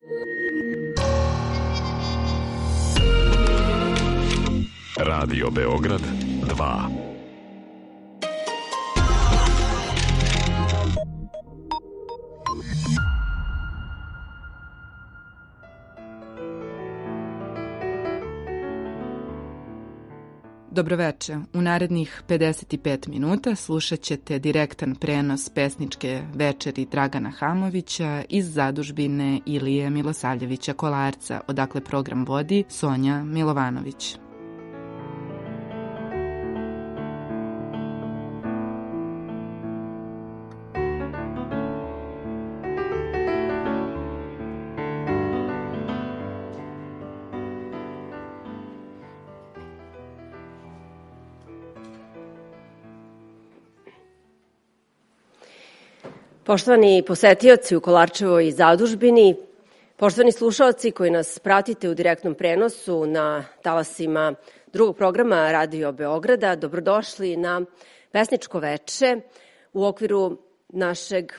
Radio Beograd 2. Dobroveče. U narednih 55 minuta slušat ćete direktan prenos pesničke večeri Dragana Hamovića iz zadužbine Ilije Milosavljevića Kolarca, odakle program vodi Sonja Milovanović. Poštovani posetioci u Kolarčevoj zadužbini, poštovani slušaoci koji nas pratite u direktnom prenosu na talasima drugog programa Radio Beograda, dobrodošli na pesničko veče u okviru našeg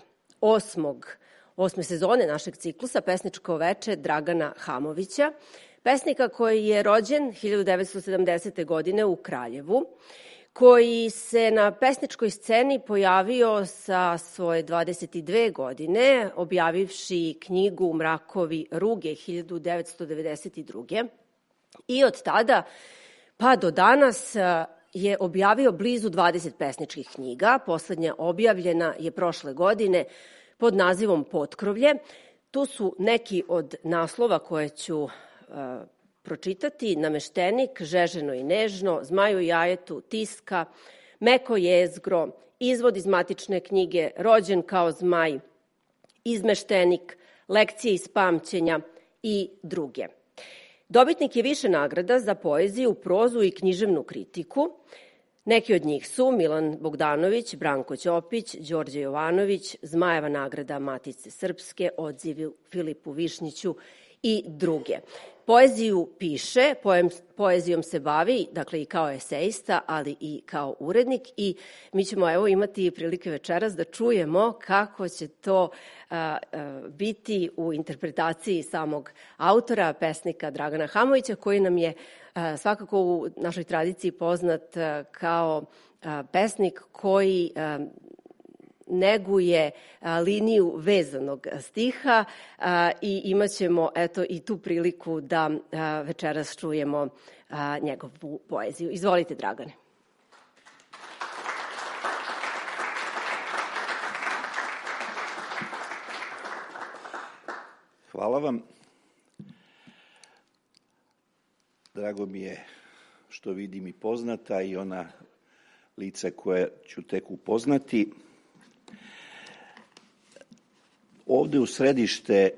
osme sezone našeg ciklusa Pesničko veče Dragana Hamovića, pesnika koji je rođen 1970. godine u Kraljevu, koji se na pesničkoj sceni pojavio sa svoje 22 godine, objavivši knjigu Mrakovi ruge 1992. I od tada pa do danas je objavio blizu 20 pesničkih knjiga. Poslednja objavljena je prošle godine pod nazivom Potkrovlje. Tu su neki od naslova koje ću pročitati: Nameštenik, Žeženo i nežno, Zmaju jajetu, Tiska, Meko jezgro, Izvod iz matične knjige, Rođen kao zmaj, Izmeštenik, Lekcije iz pamćenja i druge. Dobitnik je više nagrada za poeziju, prozu i književnu kritiku. Neki od njih su Milan Bogdanović, Branko Ćopić, Đorđe Jovanović, Zmajeva nagrada Matice Srpske, odziv Filipu Višnjiću i druge. Poeziju piše, poezijom se bavi, dakle i kao esejista, ali i kao urednik, i mi ćemo imati prilike večeras da čujemo kako će to biti u interpretaciji samog autora, pesnika Dragana Hamovića, koji nam je svakako u našoj tradiciji poznat kao pesnik koji neguje liniju vezanog stiha i imat ćemo i tu priliku da večeras čujemo njegovu poeziju. Izvolite, Dragane. Hvala vam. Drago mi je što vidim i poznata i ona lica koja ću tek upoznati. Ovde u središte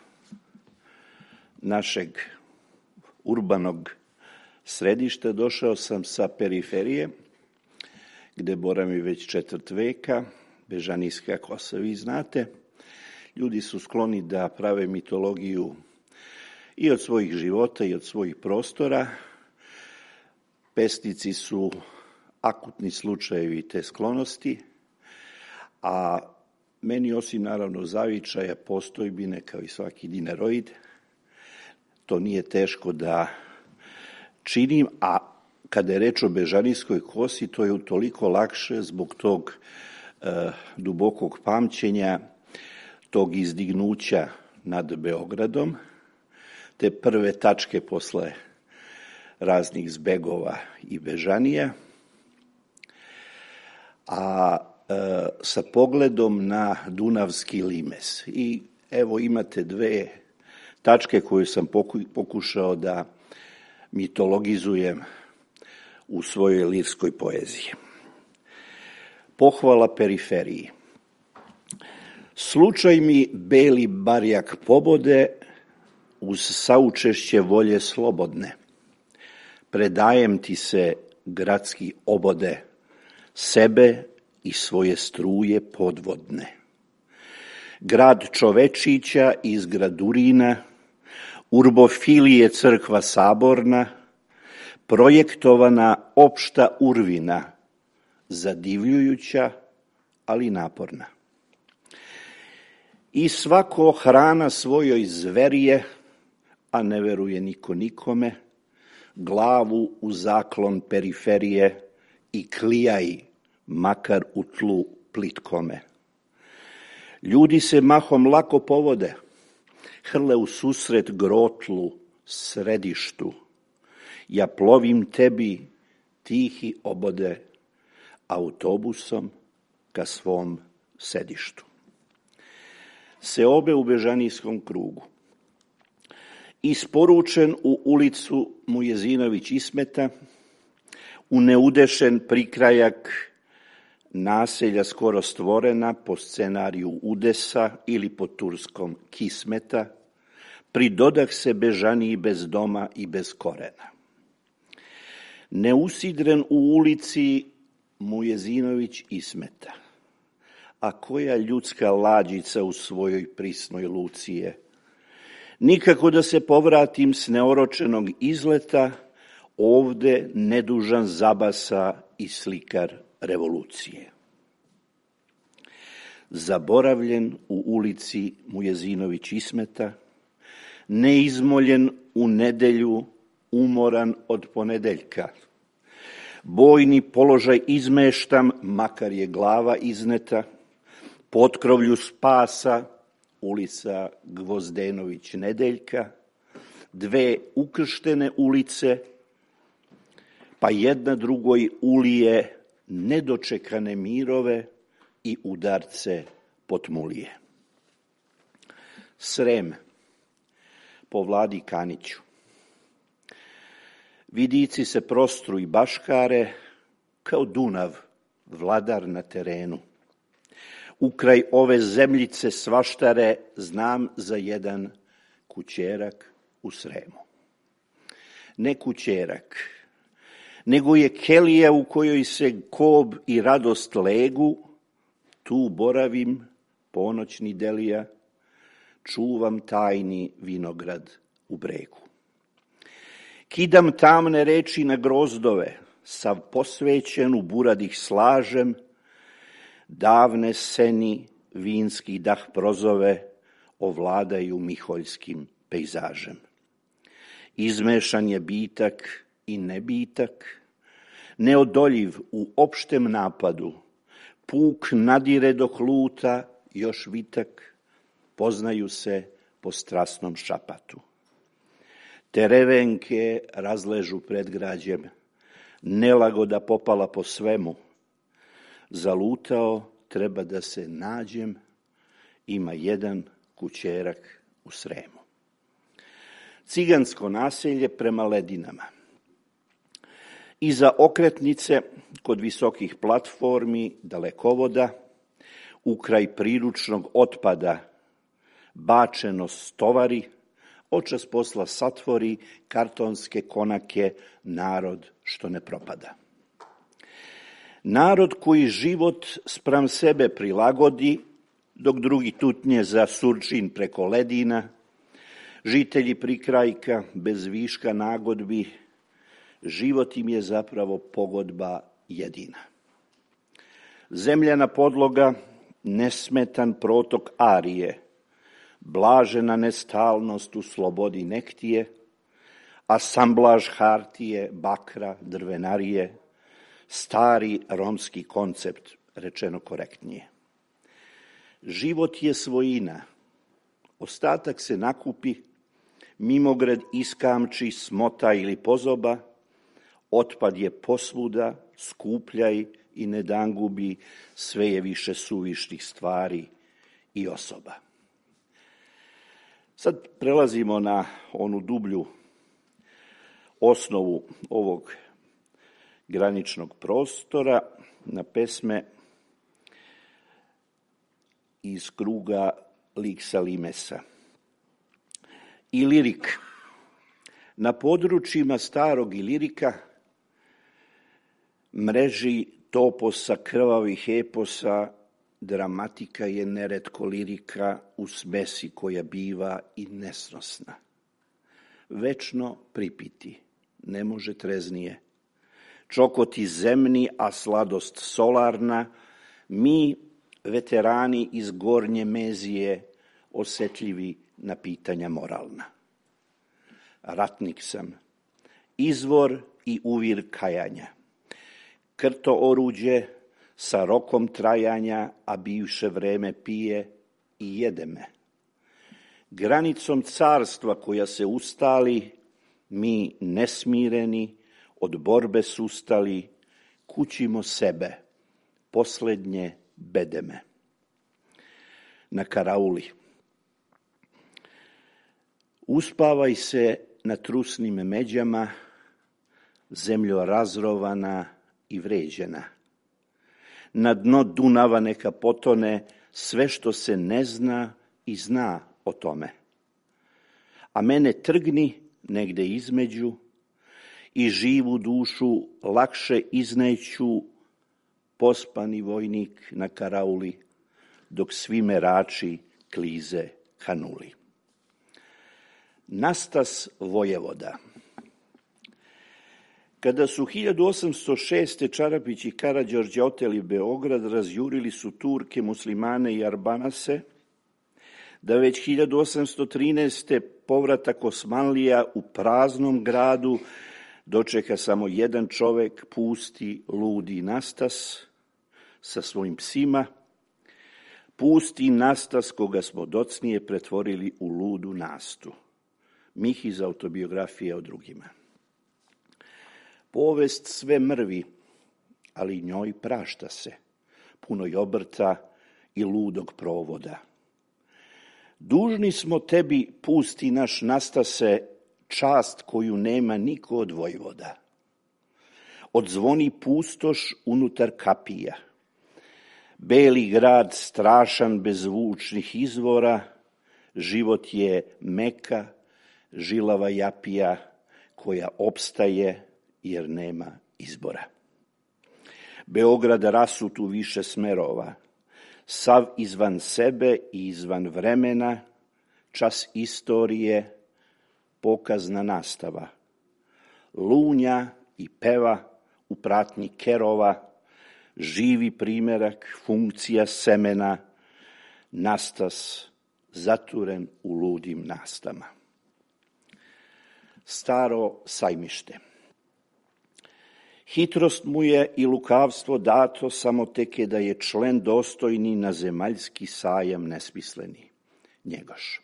našeg urbanog središta došao sam sa periferije, gde boravim već četvrt veka, Bežanijska kosa, vi znate. Ljudi su skloni da prave mitologiju i od svojih života i od svojih prostora. Pesnici su akutni slučajevi te sklonosti, a meni, osim naravno zavičaja, postojbine, kao i svaki dineroid, to nije teško da činim, a kada je reč o Bežanijskoj kosi, to je utoliko lakše zbog tog dubokog pamćenja, tog izdignuća nad Beogradom, te prve tačke posle raznih zbegova i bežanija, a sa pogledom na Dunavski limes. I evo imate dve tačke koje sam pokušao da mitologizujem u svojoj lirskoj poeziji. Pohvala periferiji. Slučaj mi beli barjak pobode uz saučešće volje slobodne. Predajem ti se, gradski obode, sebe i svoje struje podvodne. Grad čovečića iz Gradurina, urbofilije crkva saborna, projektovana opšta urvina, zadivljujuća, ali naporna. I svako hrana svojoj zverije, a ne veruje niko nikome, glavu u zaklon periferije i klijaj, makar u tlu plitkome. Ljudi se mahom lako povode, hrle u susret grotlu, središtu. Ja plovim tebi, tihi obode, autobusom ka svom sedištu. Seobe u Bežanijskom krugu. Isporučen u ulicu Mujezinović Ismeta, u neudešen prikrajak naselja skoro stvorena po scenariju Udesa ili po turskom Kismeta, pridodah se Bežaniji bez doma i bez korena. Neusidren u ulici Mujezinović Ismeta, a koja ljudska lađica u svojoj prisnoj luci je. Nikako da se povratim s neoročenog izleta, ovde nedužan zabasa i slikar revolucije. Zaboravljen u ulici Mujezinović Ismeta, neizmoljen u nedelju, umoran od ponedeljka. Bojni položaj izmeštam, makar je glava izneta, potkrovlju spasa, ulica Gvozdenović Nedeljka, dve ukrštene ulice, pa jedna drugoj ulije nedočekane mirove i udarce potmulije. Srem, po Vladi Kaniću. Vidici se prostru i baškare, kao Dunav, vladar na terenu. Ukraj ove zemljice svaštare znam za jedan kućerak u Sremu. Ne kućerak, nego je kelija u kojoj se kob i radost legu, tu boravim, ponoćni delija, čuvam tajni vinograd u bregu. Kidam tamne reči na grozdove, sav posvećen u buradih slažem, davne seni vinski dah prozove ovladaju miholjskim pejzažem. Izmešan je bitak i nebitak, neodoljiv u opštem napadu, puk nadire dok luta još vitak, poznaju se po strasnom šapatu. Terevenke razležu pred građem, nelagoda popala po svemu, zalutao treba da se nađem, ima jedan kućerak u Sremu. Cigansko naselje prema Ledinama. Iza okretnice, kod visokih platformi, dalekovoda, ukraj priručnog otpada, bačeno stovari, očas posla satvori, kartonske konake, narod što ne propada. Narod koji život spram sebe prilagodi, dok drugi tutnje za Surčin preko ledina, žitelji prikrajka bez viška nagodbi, život im je zapravo pogodba jedina. Zemljana podloga, nesmetan protok arije, blažena nestalnost u slobodi nektije, asamblaž hartije, bakra, drvenarije, stari romski koncept, rečeno korektnije. Život je svojina, ostatak se nakupi, mimograd iskamči, smota ili pozoba, otpad je posvuda, skupljaj i ne dangubi, sve je više suvišnih stvari i osoba. Sad prelazimo na onu dublju osnovu ovog graničnog prostora, na pesme iz kruga Liksa Limesa. Ilirik. Na područjima starog Ilirika, mreži toposa krvavih eposa, dramatika je neretko lirika u smesi koja biva i nesnosna. Večno pripiti, ne može treznije. Čokoti zemni, a sladost solarna, mi, veterani iz Gornje Mezije, osjetljivi na pitanja moralna. Ratnik sam, izvor i uvir kajanja, krto oruđe sa rokom trajanja, a bivše vreme pije i jede me. Granicom carstva koja se ustali, mi nesmireni, od borbe sustali, kućimo sebe, posljednje bedeme. Na karauli. Uspavaj se na trusnim međama, zemljo razrovana i vređena. Na dno Dunava neka potone sve što se ne zna i zna o tome. A mene trgni negde između i živu dušu lakše izneću, pospani vojnik na karauli, dok svi merači klize kanuli. Nastas Vojevoda. Kada su 1806. Čarapić i Karađorđe oteli Beograd, razjurili su Turke, muslimane i Arbanase, da već 1813. povratak Osmanlija u praznom gradu dočeka samo jedan čovek, pusti, ludi Nastas sa svojim psima, pusti Nastas koga smo docnije pretvorili u ludu Nastu. Mih iz autobiografije o drugima. Povest sve mrvi, ali njoj prašta se, punoj obrta i ludog provoda. Dužni smo tebi, pusti naš Nastase, čast koju nema niko od vojvoda. Odzvoni pustoš unutar kapija. Beli grad strašan bez zvučnih izvora, život je meka, žilava japija koja opstaje jer nema izbora. Beograd rasut u više smerova, sav izvan sebe i izvan vremena, čas istorije, pokazna nastava. Lunja i peva u pratnji kerova, živi primjerak, funkcija semena, Nastas zaturen u ludim nastama. Staro sajmište. Hitrost mu je i lukavstvo dato, samo teke da je člen dostojni na zemaljski sajam nesmisleni, Njegoš.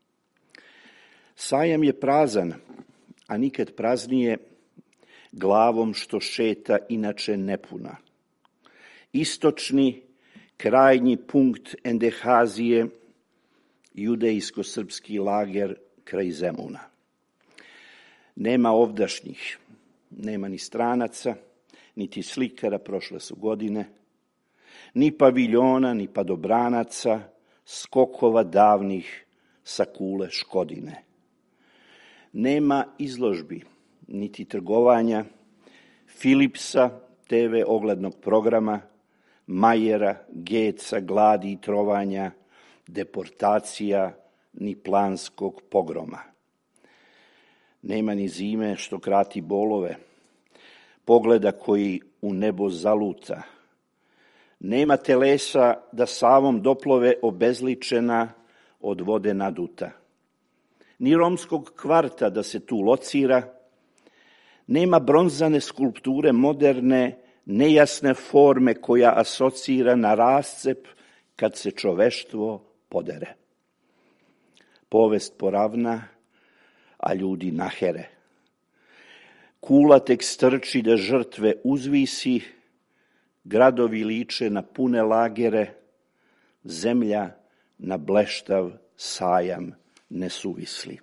Sajam je prazan, a nikad praznije, glavom što šeta inače nepuna. Istočni, krajnji punkt Endehazije, judejsko-srpski lager kraj Zemuna. Nema ovdašnjih, nema ni stranaca, niti slikara, prošle su godine, ni paviljona, ni padobranaca, skokova davnih sa kule Škodine. Nema izložbi, niti trgovanja, Philipsa, TV oglednog programa, Majera, Geca, gladi i trovanja, deportacija, ni planskog pogroma. Nema ni zime što krati bolove, pogleda koji u nebo zaluta. Nema telesa da Savom doplove obezličena od vode naduta. Ni romskog kvarta da se tu locira. Nema bronzane skulpture moderne, nejasne forme koja asocira na rascep kad se čoveštvo podere. Povest poravna, a ljudi nahere. Kula tek strči da žrtve uzvisi, gradovi liče na pune lagere, zemlja na bleštav sajam nesuvisli.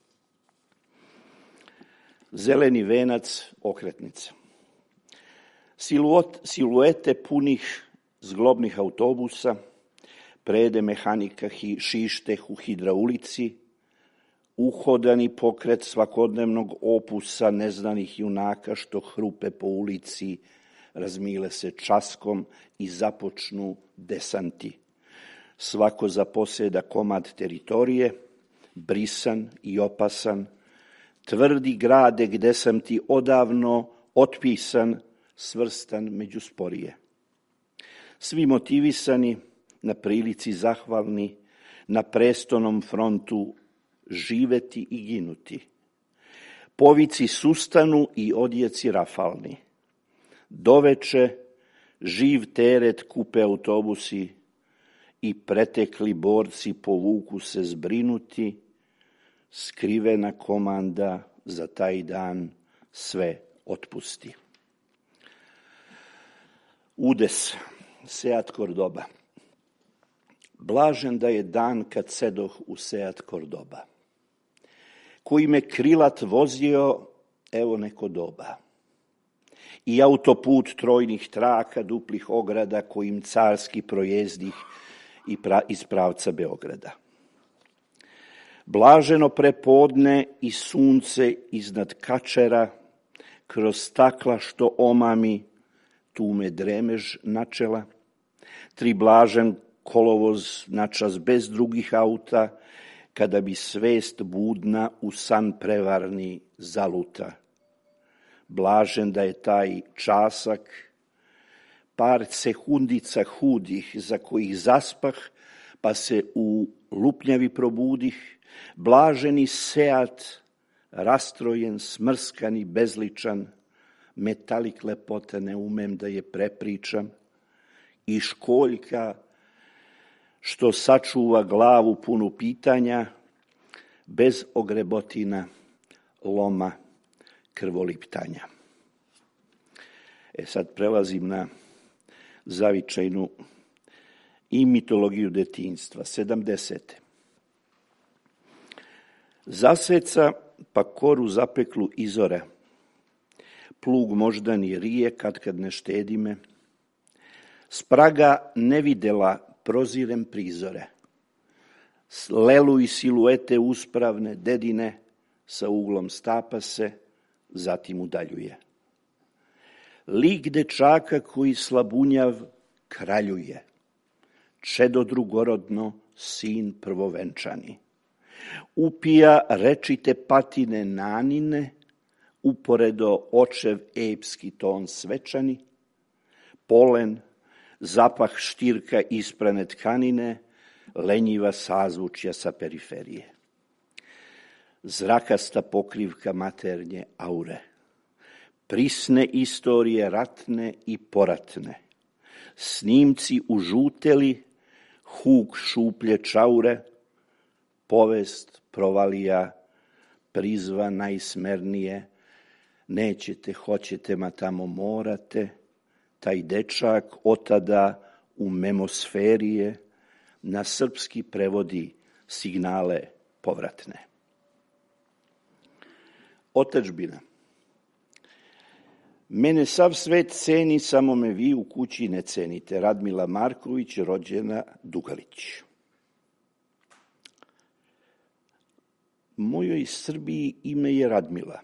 Zeleni venac okretnica. Siluete punih zglobnih autobusa, prede mehanika šište u hidraulici, uhodani pokret svakodnevnog opusa neznanih junaka što hrupe po ulici, razmile se časkom i započnu desanti. Svako zaposeda komad teritorije, brisan i opasan, tvrdi grade gde sam ti odavno otpisan, svrstan među sporije. Svi motivisani, na prilici zahvalni, na prestonom frontu živeti i ginuti. Povici sustanu i odjeci rafalni. Doveče živ teret kupe autobusi i pretekli borci povuku se zbrinuti, skrivena komanda za taj dan sve otpusti. Udes, Seat Cordoba. Blažen da je dan kad sedoh u Seat Cordoba, koji me krilat vozio, evo neko doba. I autoput trojnih traka, duplih ograda, kojim carski projezdih iz pravca Beograda. Blaženo prepodne i sunce iznad Kačera, kroz stakla što omami, tu me dremež načela. Tri blažen kolovoz načas bez drugih auta, kada bi svest budna u san prevarni zaluta. Blažen da je taj časak, par sekundica hudih, za kojih zaspah, pa se u lupnjavi probudih. Blaženi Seat, rastrojen, smrskan i bezličan, metalik lepote ne umem da je prepričam. I školjka, što sačuva glavu punu pitanja, bez ogrebotina, loma, krvoliptanja. Sad prelazim na zavičajnu i mitologiju detinjstva. 70. Zaseca pa koru zapeklu izore, plug moždani rije kad ne štedi me, spraga ne videla prozirem prizore, lelu i siluete uspravne dedine sa uglom stapa se, zatim udaljuje. Lik dečaka koji slabunjav kraljuje, čedo drugorodno, sin prvovenčani. Upija rečite patine nanine, uporedo očev epski ton svečani, polen, zapah štirka isprane tkanine, lenjiva sazvučja sa periferije. Zrakasta pokrivka maternje aure, prisne istorije ratne i poratne, snimci užuteli, huk šuplje čaure, povest provalija, prizva najsmernije, nećete, hoćete, ma tamo morate, taj dečak otada u memosferije na srpski prevodi signale povratne. Otadžbina. Mene sav svet ceni, samo me vi u kući ne cenite. Radmila Marković, rođena Dugalić. Mojoj Srbiji ime je Radmila.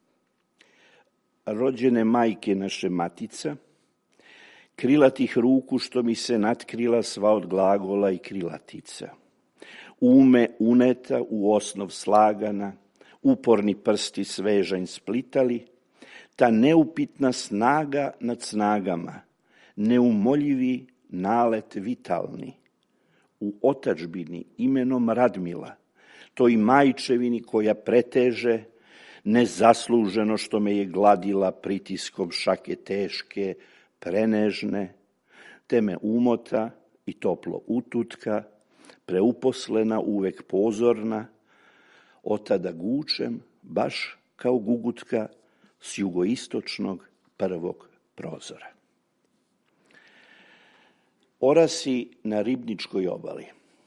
Rođene majke naše matica, krilatih ruku što mi se natkrila sva od glagola i krilatica. Ume uneta u osnov slagana, uporni prsti svežanj splitali, ta neupitna snaga nad snagama, neumoljivi nalet vitalni. U otadžbini imenom Radmila, toj majčevini koja preteže, nezasluženo što me je gladila pritiskom šake teške, prenežne, te me umota i toplo ututka, preuposlena uvek pozorna, otada gučem, baš kao gugutka, s jugoistočnog prvog prozora. Orasi na Ribničkoj obali.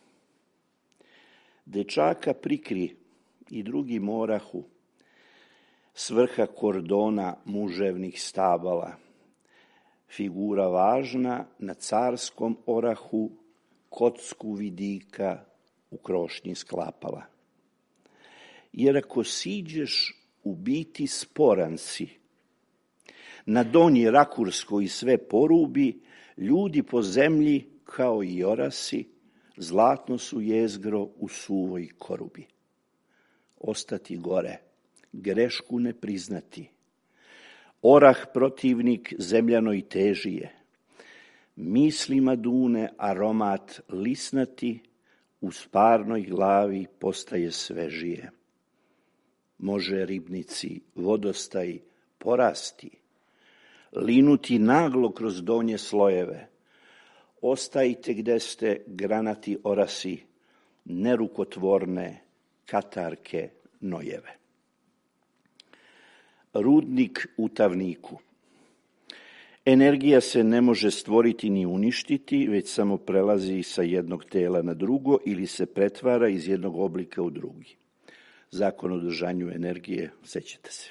Dečaka prikri i drugim orahu, s vrha kordona muževnih stabala, figura važna na carskom orahu, kocku vidika u krošnji sklapala. Jer ako siđeš, u biti sporan si. Na donji rakurs koji sve porubi, ljudi po zemlji, kao i orasi, zlatno su jezgro u suvoj korubi. Ostati gore, grešku ne priznati. Orah protivnik zemljanoj težije. Mislima dune aromat lisnati, u sparnoj glavi postaje svežije. Može ribnici vodostaj porasti, linuti naglo kroz donje slojeve. Ostajte gde ste, granati orasi, nerukotvorne katarke nojeve. Rudnik u Tavniku. Energija se ne može stvoriti ni uništiti, već samo prelazi sa jednog tela na drugo ili se pretvara iz jednog oblika u drugi. Zakon o držanju energije, sećate se.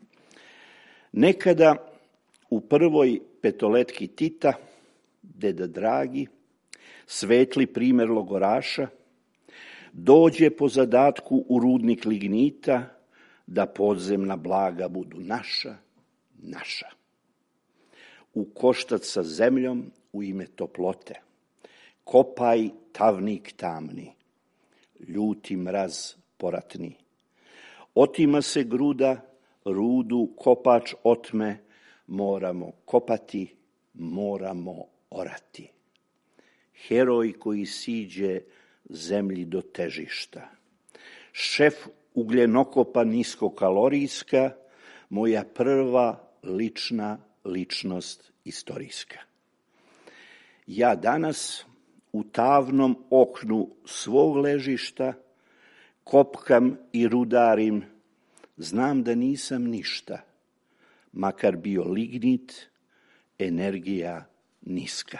Nekada u prvoj petoletki Tita, deda Dragi, svetli primer logoraša, dođe po zadatku u rudnik lignita da podzemna blaga budu naša. U koštac sa zemljom u ime toplote. Kopaj Tavnik tamni, ljuti mraz poratni. Otima se gruda, rudu kopač otme, moramo kopati, moramo orati. Heroj koji siđe zemlji do težišta. Šef ugljenokopa niskokalorijska, moja prva lična ličnost istorijska. Ja danas u tavnom oknu svog ležišta kopkam i rudarim, znam da nisam ništa, makar bio lignit, energija niska.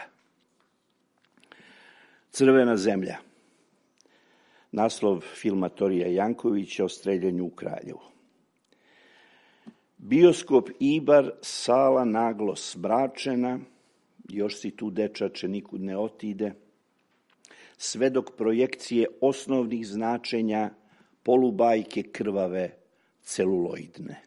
Crvena zemlja. Naslov filma Torija Jankovića o streljanju u Kraljevu. Bioskop Ibar, sala naglo smračena, još si tu dečače nikud ne otide, sve dok projekcije osnovnih značenja polubajke krvave celuloidne.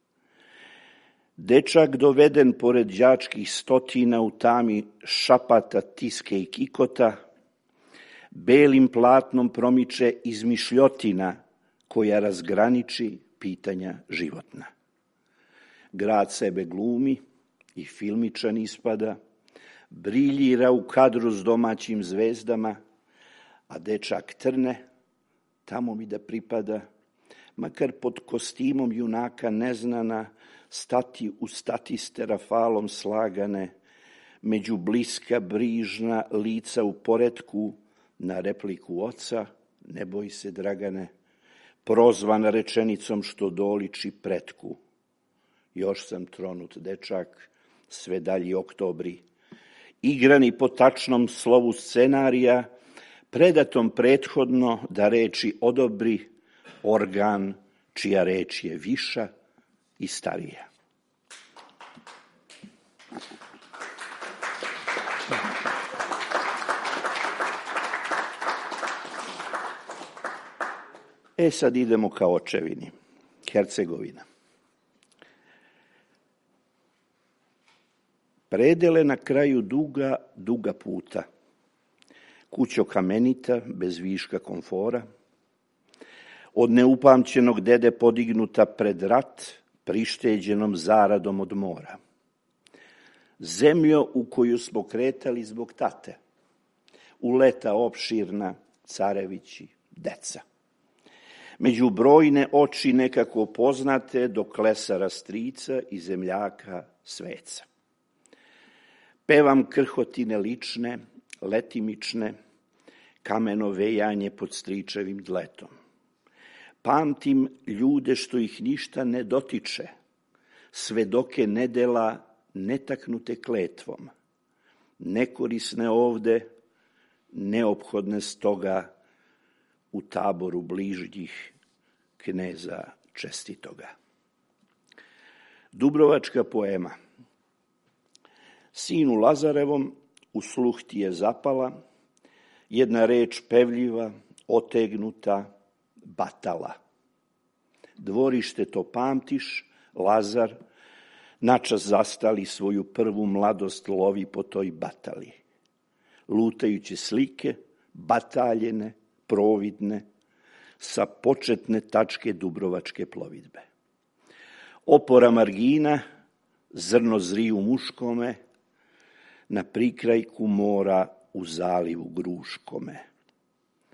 Dečak doveden pored đačkih stotina u tami šapata, tiske i kikota, belim platnom promiče izmišljotina koja razgraniči pitanja životna. Grad sebe glumi i filmičan ispada, briljira u kadru s domaćim zvezdama, a dečak trne, tamo mi da pripada, makar pod kostimom junaka neznana, stati u statiste rafalom slagane, među bliska brižna lica u poretku, na repliku oca, ne boj se Dragane, prozvan rečenicom što doliči pretku. Još sam tronut dečak, sve dalji oktobri, igrani po tačnom slovu scenarija, predatom prethodno da reči odobri organ čija reč je viša i starija. Sad idemo ka očevini, Hercegovina. Predele na kraju duga puta, kućo kamenita, bez viška komfora, od neupamćenog dede podignuta pred rat, prišteđenom zaradom od mora. Zemljo u koju smo kretali zbog tate, u leta opširna, carevići, deca. Među brojne oči nekako poznate do klesara strica i zemljaka sveca. Pevam krhotine lične, letimične, kameno vejanje pod stričevim dletom. Pamtim ljude što ih ništa ne dotiče, svedoke nedela netaknute kletvom, nekorisne ovde, neophodne stoga u taboru bližnjih kneza čestitoga. Dubrovačka poema. Sinu Lazarevom u sluh ti je zapala jedna reč pevljiva, otegnuta, batala. Dvorište to pamtiš, Lazar, načas zastali svoju prvu mladost lovi po toj batali. Lutajuće slike, bataljene, providne, sa početne tačke Dubrovačke plovidbe. Opora margina, zrno zri u muškome, na prikrajku mora u zalivu Gruškome.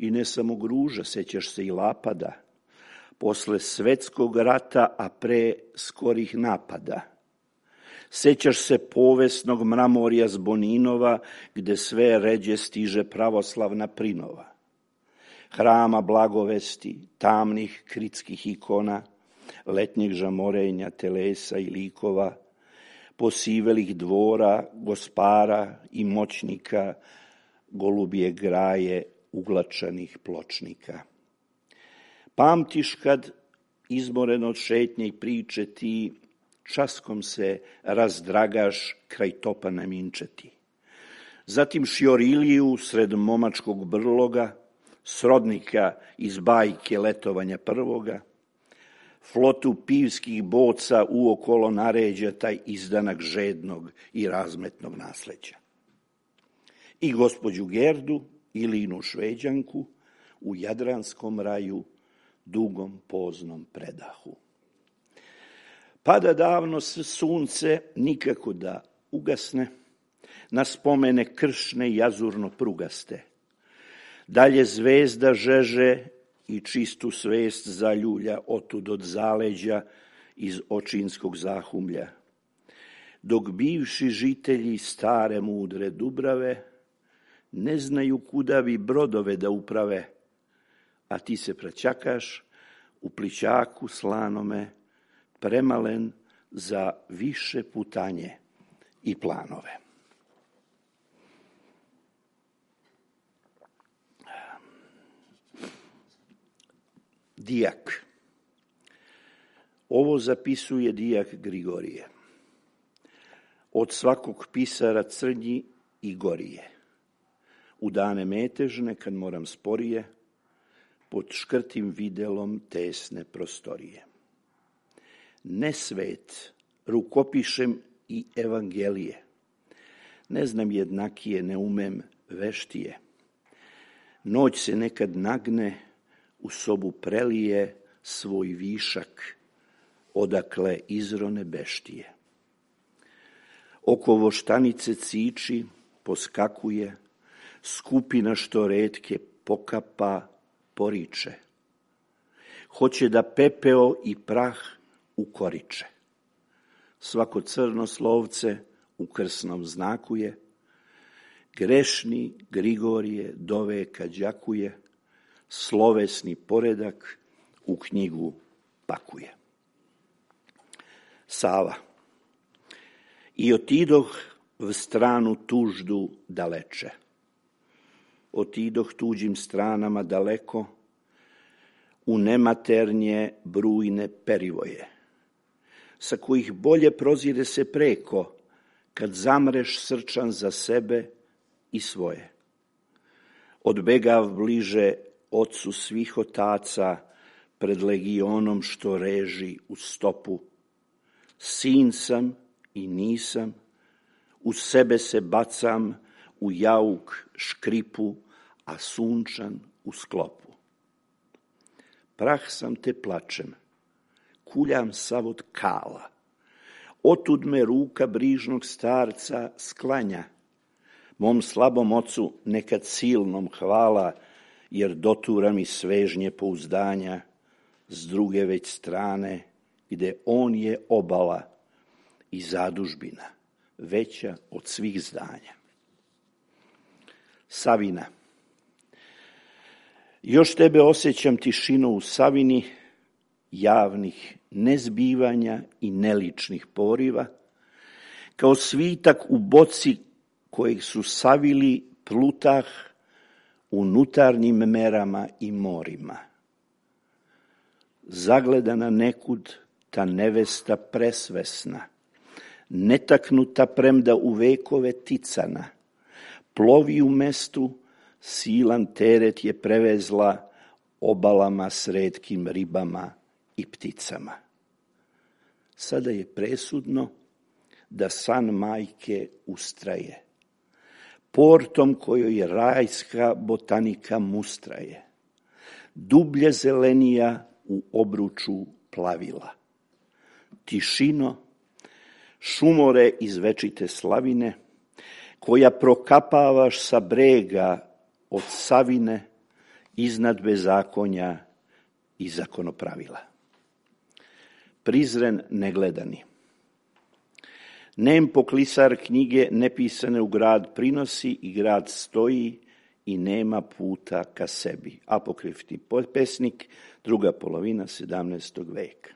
i ne samo Gruža, sećaš se i Lapada, posle svetskog rata, a pre skorih napada. Sećaš se povesnog mramorja Zboninova, gde sve ređe stiže pravoslavna prinova. Hrama blagovesti, tamnih kritskih ikona, letnjeg žamorenja, telesa i likova, posivelih dvora, gospara i moćnika, golubije graje uglačanih pločnika. Pamtiš kad, izmoren od šetnje i priče, ti časkom se razdragaš kraj topa naminčeti. Zatim Šjoriliju sred momačkog brloga, srodnika iz bajke letovanja prvoga, flotu pivskih boca uokolo naređa taj izdanak žednog i razmetnog nasleđa. I gospođu Gerdu i Linu Šveđanku u jadranskom raju dugom poznom predahu. Pada davno sunce nikako da ugasne, na spomene kršne i azurno prugaste. Dalje zvezda žeže i čistu svest zaljulja otud od zaleđa iz očinskog zahumlja. Dok bivši žitelji stare mudre Dubrave ne znaju kuda bi brodove da uprave, a ti se praćakaš u plićaku slanome, premalen za više putanje i planove. Dijak. Ovo zapisuje dijak Grigorije. Od svakog pisara crnji i gorije. U dane metežne, kad moram sporije, pod škrtim videlom tesne prostorije. Ne svet, rukopišem i evangelije. Ne znam jednakije, ne umem veštije. Noć se nekad nagne, u sobu prelije svoj višak, odakle izrone beštije. Oko voštanice ciči, poskakuje, skupina što retke pokapa, poriče. Hoće da pepeo i prah ukoriče. Svako crno slovce u krsnom znakuje, grešni Grigorije do veka đakuje, slovesni poredak u knjigu pakuje. Sava. I otidoh v stranu tuždu daleče. Otidoh tuđim stranama daleko, u nematernje brujne perivoje, sa kojih bolje prozire se preko, kad zamreš srčan za sebe i svoje. Odbegav bliže ocu svih otaca, pred legionom što reži u stopu. Sin sam i nisam, u sebe se bacam, u jauk škripu, a sunčan u sklopu. Prah sam te plačem, kuljam sav od kala, otud me ruka brižnog starca sklanja, mom slabom ocu nekad silnom hvala, jer dotura mi svežnje pouzdanja, s druge već strane, gde on je obala i zadužbina, veća od svih zdanja. Savina. Još tebe osjećam tišinu u Savini, javnih nezbivanja i neličnih poriva, kao svitak u boci kojeg su savili plutah u unutarnjim merama i morima. Zagledana nekud ta nevesta presvesna, netaknuta premda u vekove ticana, plovi u mestu, silan teret je prevezla obalama s retkim ribama i pticama. Sada je presudno da san majke ustraje, portom kojoj je rajska botanika mustraje, dublje zelenija u obruču plavila. Tišino, šumore iz večite slavine, koja prokapavaš sa brega od Savine iznad bezakonja i zakonopravila. Prizren negledani. Nem poklisar knjige nepisane u grad prinosi i grad stoji i nema puta ka sebi. Apokrifni pesnik, druga polovina 17. veka.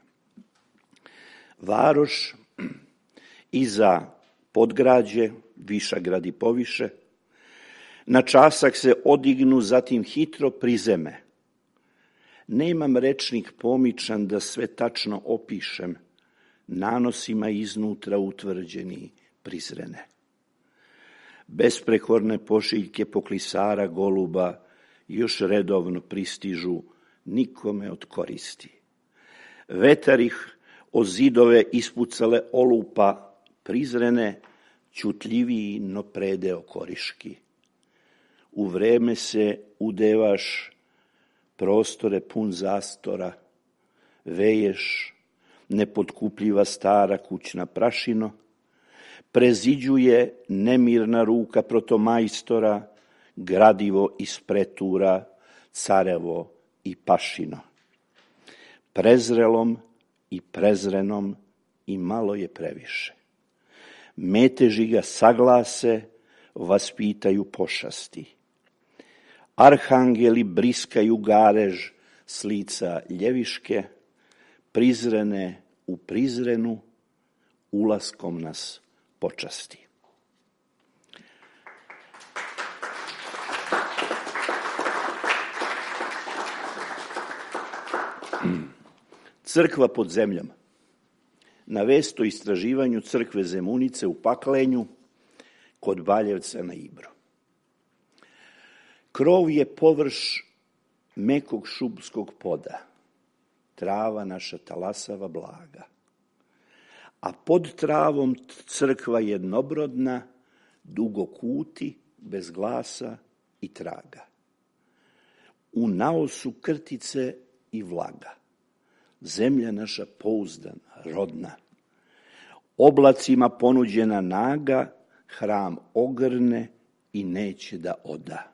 Varoš iza podgrađe, Višagrad i poviše, na časak se odignu, zatim hitro prizeme. Nemam rečnik pomičan da sve tačno opišem, nanosima iznutra utvrđeni prizrene. Besprekorne pošiljke poklisara goluba još redovno pristižu, nikome od koristi. Vetar ih o zidove ispucale olupa, prizrene, ćutljiviji no predeo koriški. U vreme se udevaš, prostore pun zastora, veješ, nepotkupljiva stara kućna prašino, preziđuje nemirna ruka protomajstora, gradivo iz pretura, carevo i pašino. Prezrelom i prezrenom i malo je previše. Meteži ga saglase, vaspitaju pošasti. Arhangeli briskaju garež s lica ljeviške, prizrene u prizrenu, ulaskom nas počasti. Crkva pod zemljom. Na vest o istraživanju crkve Zemunice u Paklenju kod Baljevca na Ibru. Krov je površ mekog šumskog poda, trava naša talasava blaga, a pod travom crkva jednobrodna, dugo kuti, bez glasa i traga. U naosu krtice i vlaga, zemlja naša pouzdana, rodna, oblacima ponuđena naga, hram ogrne i neće da oda.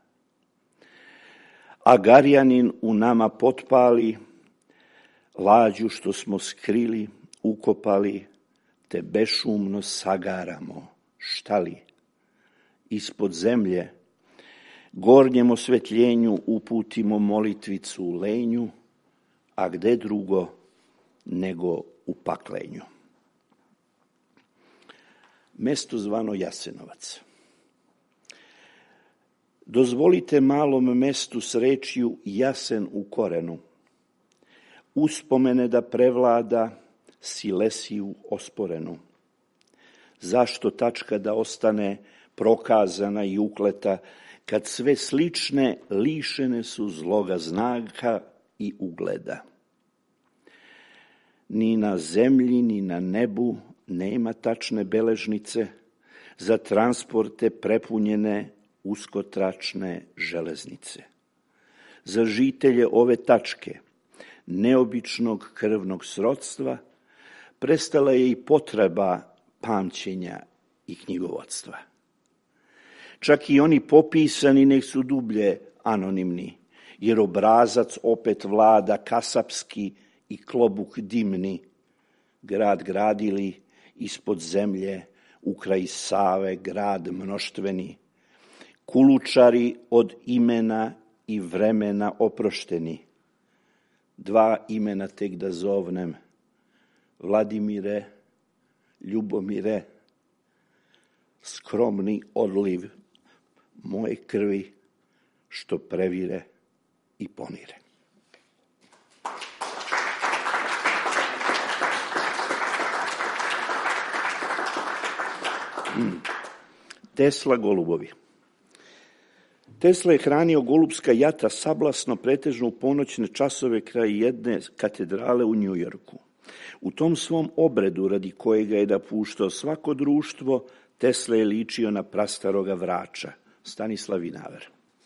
Agarjanin u nama potpali, lađu što smo skrili, ukopali, te bešumno sagaramo, šta li? Ispod zemlje, gornjem osvetljenju uputimo molitvicu u lenju, a gde drugo nego u paklenju. Mesto zvano Jasenovac. Dozvolite malom mestu s rečju jasen u korenu, uspomene da prevlada Silesiju osporenu. Zašto tačka da ostane prokazana i ukleta, kad sve slične lišene su zloga znaka i ugleda? Ni na zemlji, ni na nebu nema tačne beležnice za transporte prepunjene uskotračne železnice. Za žitelje ove tačke, neobičnog krvnog srodstva, prestala je i potreba pamćenja i knjigovodstva. Čak i oni popisani nek su dublje anonimni, jer obrazac opet vlada kasapski i klobuk dimni, grad gradili ispod zemlje, ukraj Save grad mnoštveni, kulučari od imena i vremena oprošteni. Dva imena tek da zovnem, Vladimire, Ljubomire, skromni odliv moje krvi što previre i ponire. Tesla golubovi. Tesla je hranio golubska jata sablasno pretežno u ponoćne časove kraj jedne katedrale u Njujorku. U tom svom obredu, radi kojega je napuštao svako društvo, Tesla je ličio na prastaroga vrača, Stanislav Vinaver.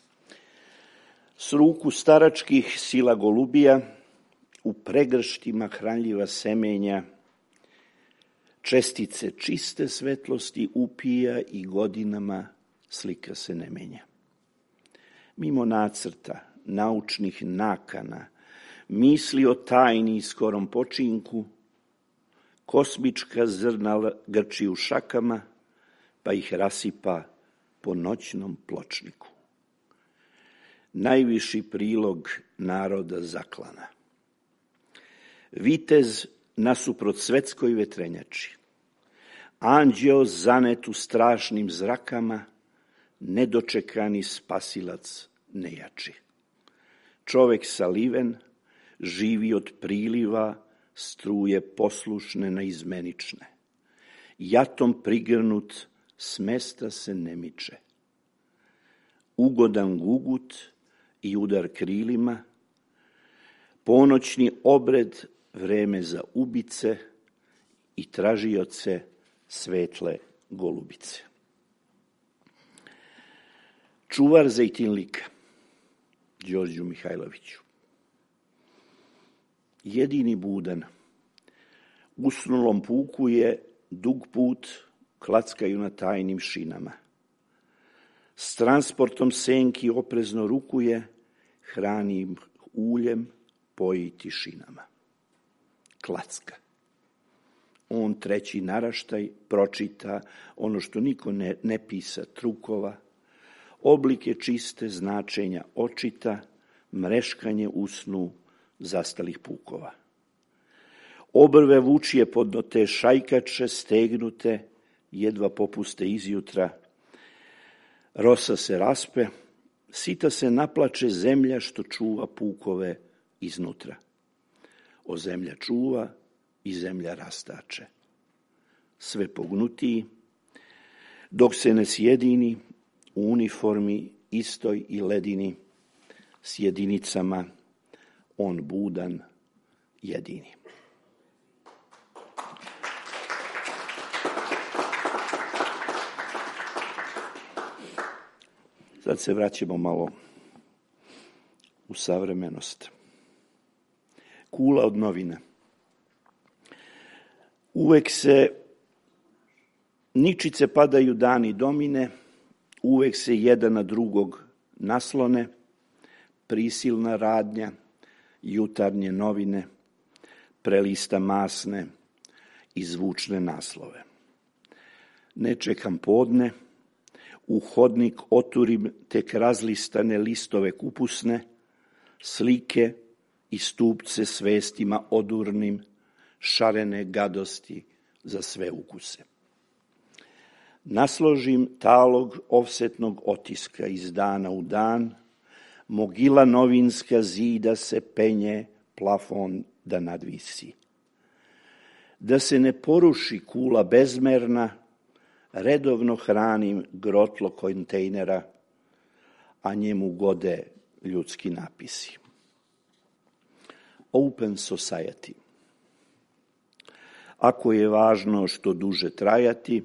S ruku staračkih sila golubija, u pregrštima hranljiva semenja, čestice čiste svetlosti upija i godinama slika se ne menja. Mimo nacrta, naučnih nakana, misli o tajni i skorom počinku, kosmička zrna grči u šakama, pa ih rasipa po noćnom pločniku. Najviši prilog naroda zaklana. Vitez nasuprot svetskoj vetrenjači, anđeo zanet u strašnim zrakama, nedočekani spasilac nejači. Čovek saliven živi od priliva, struje poslušne neizmenične. Jatom prigrnut s mesta se ne miče. Ugodan gugut i udar krilima, ponoćni obred, vreme za ubice i tražioce svetle golubice. Čuvar Zejtinlika, Đorđu Mihajloviću. Jedini budan, usnulom puku je dug put, klackaju na tajnim šinama. S transportom senki oprezno rukuje, hrani im uljem, poji tišinama. Klacka. On treći naraštaj pročita ono što niko ne pisa trukova, oblike čiste značenja očita, mreškanje u snu zastalih pukova. Obrve vučije podno te šajkače stegnute, jedva popuste izjutra. Rosa se raspe, sita se naplače zemlja što čuva pukove iznutra. O zemlja čuva i zemlja rastače. Sve pognutiji, dok se ne sjedini u uniformi istoj i ledini, s jedinicama on budan jedini. Sad se vraćamo malo u savremenost. Kula od novina. Uvek se ničice padaju dani domine, uvek se jedan na drugog naslone, prisilna radnja, jutarnje novine, prelista masne i zvučne naslove. Ne čekam podne, u hodnik oturim tek razlistane listove kupusne, slike i stupce s vestima odurnim, šarene gadosti za sve ukuse. Nasložim talog ofsetnog otiska iz dana u dan, mogila novinska zida se penje, plafon da nadvisi. Da se ne poruši kula bezmerna, redovno hranim grotlo kontejnera, a njemu gode ljudski napisi. Open society. Ako je važno što duže trajati,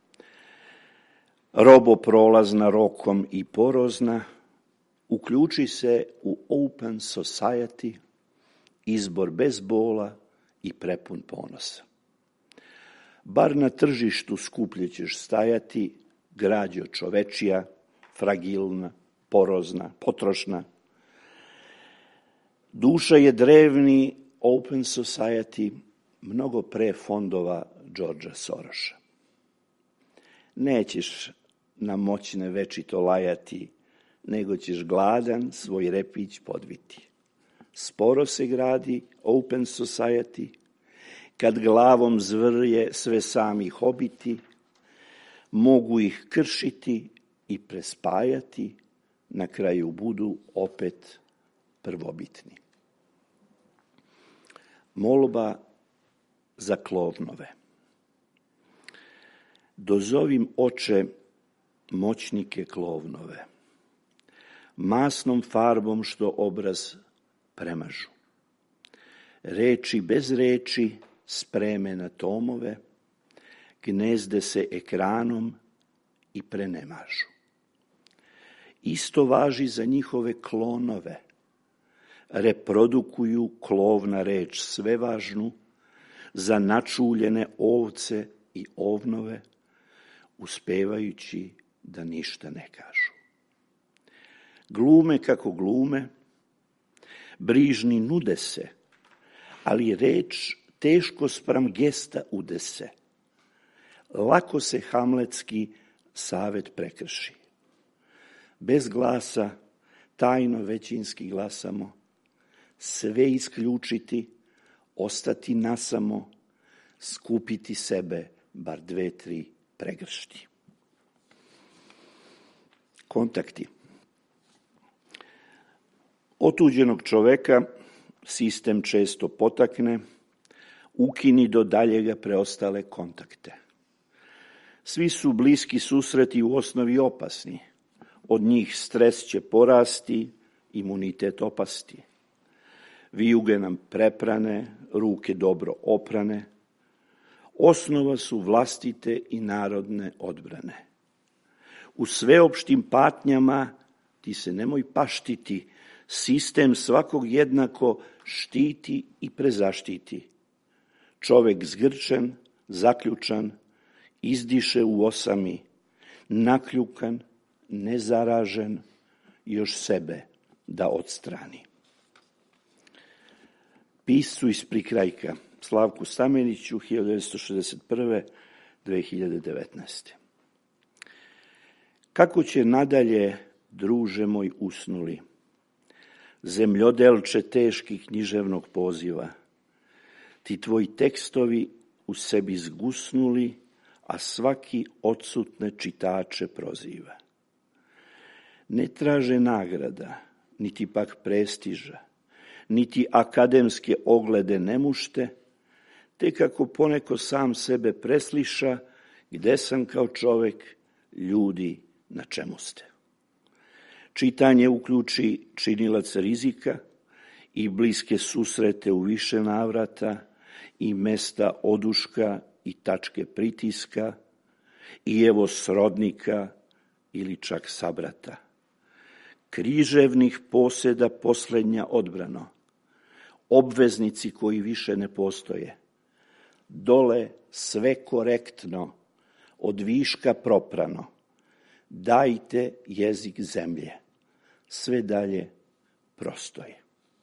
robo prolazna rokom i porozna, uključi se u open society, izbor bez bola i prepun ponosa. Bar na tržištu skuplje ćeš stajati, građo čovečija, fragilna, porozna, potrošna. Duša je drevni open society, mnogo pre fondova Đorđa Soroša. Nećeš na moćne večito lajati, nego ćeš gladan svoj repić podviti. Sporo se gradi open society, kad glavom zvrje sve sami hobiti, mogu ih kršiti i prespajati, na kraju budu opet prvobitni. Molba za klovnove. Dozovim, oče, moćnike klovnove, masnom farbom što obraz premažu. Reči bez reči spreme na tomove, gnezde se ekranom i prenemažu. Isto važi za njihove klonove, reprodukuju klovna reč svevažnu, za načuljene ovce i ovnove, uspevajući da ništa ne kažu. Glume kako glume, brižni nude se, ali reč teško spram gesta udese. Lako se hamletski savet prekrši. Bez glasa, tajno većinski glasamo, sve isključiti, ostati nasamo, skupiti sebe bar 2-3 pregršti. Kontakti. Otuđenog čoveka sistem često potakne, ukini do daljega preostale kontakte. Svi su bliski susreti u osnovi opasni. Od njih stres će porasti, imunitet opasti. Vijuge nam preprane, ruke dobro oprane. Osnova su vlastite i narodne odbrane. U sveopštim patnjama ti se nemoj paštiti, sistem svakog jednako štiti i prezaštiti. Čovek zgrčen, zaključan, izdiše u osami, nakljukan, nezaražen, još sebe da odstrani. Piscu iz prikrajka, Slavku Stameniću, 1961-2019. Kako će nadalje, druže moj, usnuli, zemljodelče teški književnog poziva, ti tvoji tekstovi u sebi zgusnuli, a svaki odsutne čitače proziva. Ne traže nagrada, niti pak prestiža, niti akademske oglede nemušte, te kako poneko sam sebe presliša, gde sam kao čovek, ljudi, na čemu ste. Čitanje uključi činilac rizika i bliske susrete u više navrata i mesta oduška i tačke pritiska i evo srodnika ili čak sabrata. Križevnih poseda posljednja odbrano, obveznici koji više ne postoje. Dole sve korektno, od viška proprano, dajte jezik zemlje, sve dalje prostoje.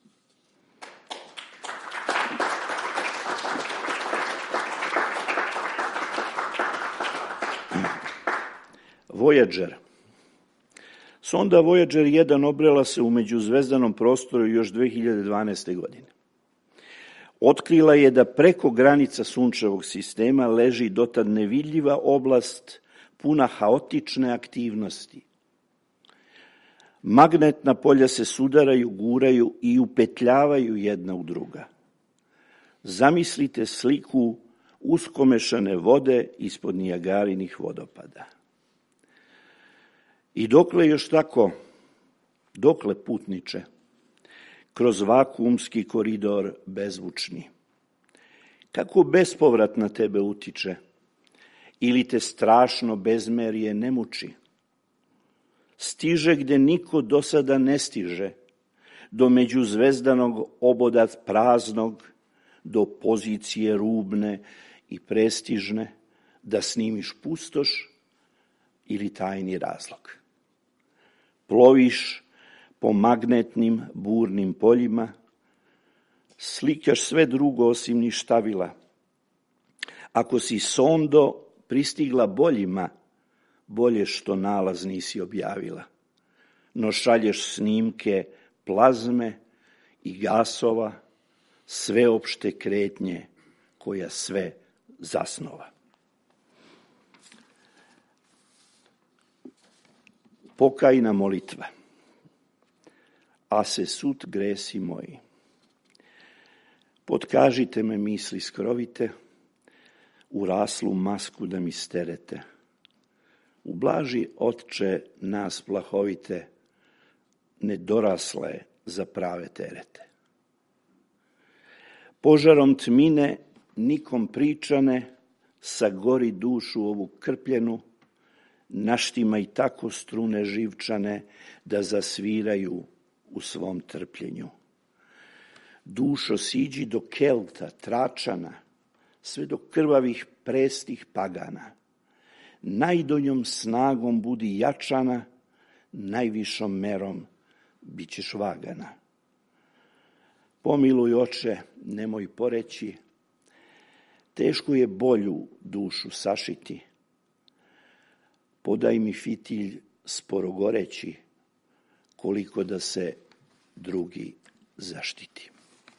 Voyager. Sonda Voyager 1 obrela se u međuzvezdanom prostoru još 2012. godine. Otkrila je da preko granica sunčevog sistema leži dotad nevidljiva oblast puna haotične aktivnosti. Magnetna polja se sudaraju, guraju i upetljavaju jedna u druga. Zamislite sliku uskomešane vode ispod Nijagarinih vodopada. I dokle još tako, dokle putniče, kroz vakuumski koridor bezvučni? Kako bespovrat na tebe utiče? Ili te strašno bezmerje ne muči? Stiže gde niko do sada ne stiže, do međuzvezdanog oboda praznog, do pozicije rubne i prestižne, da snimiš pustoš ili tajni razlog. Ploviš po magnetnim burnim poljima, slikaš sve drugo osim ništavila. Ako si sondo pristigla boljima, bolje što nalaz nisi objavila. No šalješ snimke plazme i gasova, sveopšte kretnje koja sve zasnova. Pokajna molitva. A se sud gresi moji. Potkažite me misli skrovite, u raslu masku da mi sterete. Ublaži, Otče, nas plahovite, nedorasle za prave terete. Požarom tmine, nikom pričane, sagori dušu ovu krpljenu, naštima i tako strune živčane da zasviraju u svom trpljenju. Dušo, siđi do Kelta, Tračana, sve do krvavih prestih pagana. Najdonjom snagom budi jačana, najvišom merom bit ćeš vagana. Pomiluj, oče, nemoj poreći, teško je bolju dušu sašiti. Podaj mi fitilj sporo goreći, koliko da se drugi zaštiti.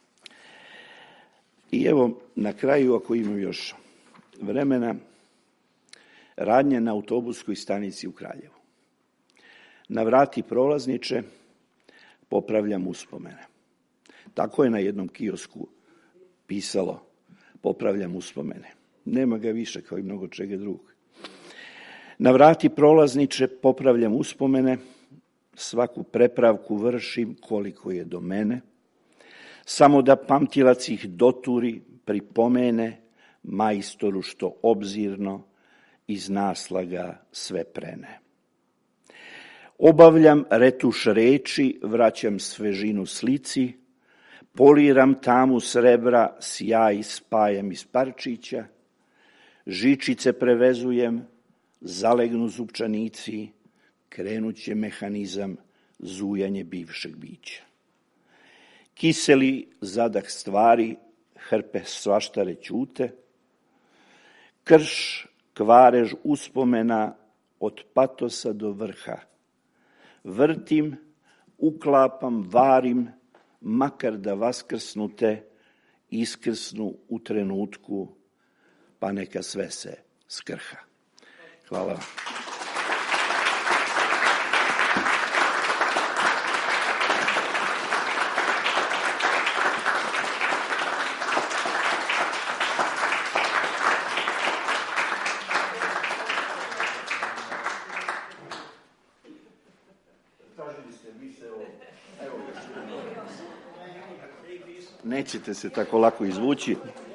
I evo, na kraju, ako imam još vremena, radnje na autobuskoj stanici u Kraljevu. Navrati prolazniče, popravljam uspomene. Tako je na jednom kiosku pisalo, popravljam uspomene. Nema ga više, kao i mnogo čega drugog. Navrati prolazniče, popravljam uspomene, svaku prepravku vršim koliko je do mene, samo da pamtilac ih doturi, pripomene, majstoru što obzirno iz naslaga sve prene. Obavljam retuš reči, vraćam svežinu slici, poliram tamu srebra, sjaj spajam iz parčića, žičice prevezujem, zalegnu zupčanici, krenuće mehanizam zujanje bivšeg bića. Kiseli zadah stvari, hrpe svaštare ćute, krš, kvarež uspomena od patosa do vrha. Vrtim, uklapam, varim, makar da vaskrsnute iskrsnu u trenutku, pa neka sve se skrha. Hvala vam. Nećete se tako lako izvući.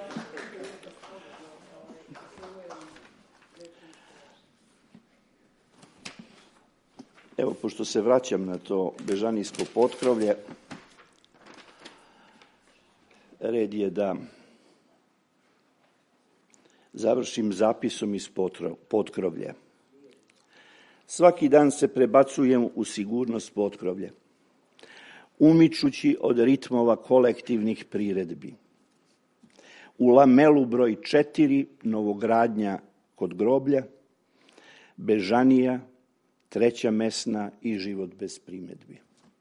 Evo, pošto se vraćam na to bežanijsko potkrovlje, red je da završim zapisom iz potkrovlja. Svaki dan se prebacujem u sigurnost potkrovlja, umičući od ritmova kolektivnih priredbi. U lamelu broj 4, novogradnja kod groblja, Bežanija, 3. mesna i život bez primedbi.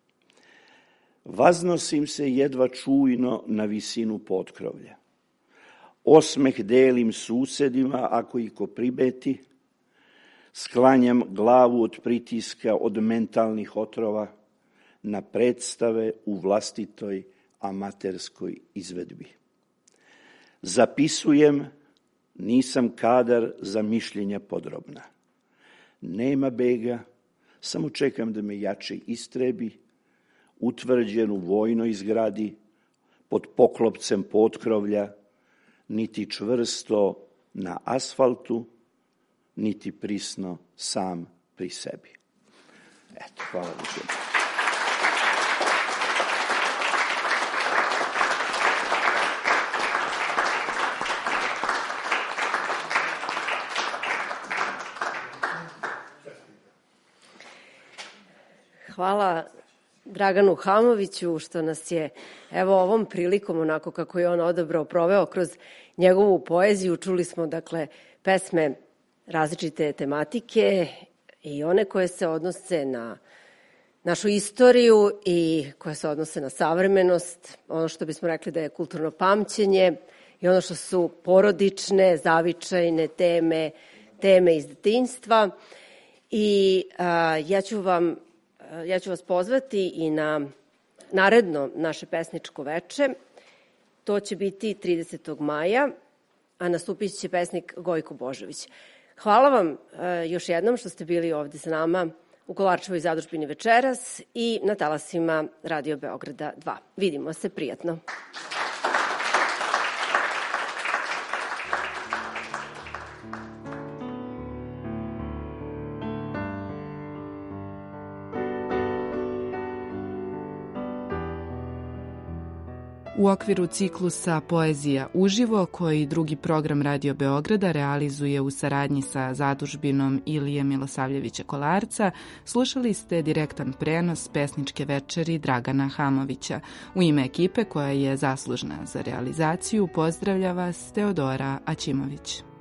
Vaznosim se jedva čujno na visinu potkrovlja. Osmeh delim susedima, ako ih ko pribeti, sklanjam glavu od pritiska, od mentalnih otrova, na predstave u vlastitoj amaterskoj izvedbi. Zapisujem, nisam kadar za mišljenja podrobna. Nema bega, samo čekam da me jače istrebi, utvrđen u vojnoj zgradi, pod poklopcem potkrovlja, niti čvrsto na asfaltu, niti prisno sam pri sebi. Eto, hvala vam. Hvala Draganu Hamoviću što nas je evo ovom prilikom, onako kako je on odabrao, proveo kroz njegovu poeziju. Čuli smo dakle pesme različite tematike i one koje se odnose na našu istoriju i koje se odnose na savremenost, ono što bismo rekli da je kulturno pamćenje i ono što su porodične, zavičajne teme iz detinjstva. I ja ću vas pozvati i na naredno naše pesničko veče. To će biti 30. maja, a nastupit će pesnik Gojko Božović. Hvala vam još jednom što ste bili ovde sa nama u Kolarčevoj zadužbini večeras i na talasima Radio Beograda 2. Vidimo se, prijatno. U U okviru ciklusa Poezija uživo, koji drugi program Radio Beograda realizuje u saradnji sa zadužbinom Ilije Milosavljevića Kolarca, slušali ste direktan prenos pesničke večeri Dragana Hamovića. U ime ekipe koja je zaslužna za realizaciju pozdravlja vas Teodora Aćimović.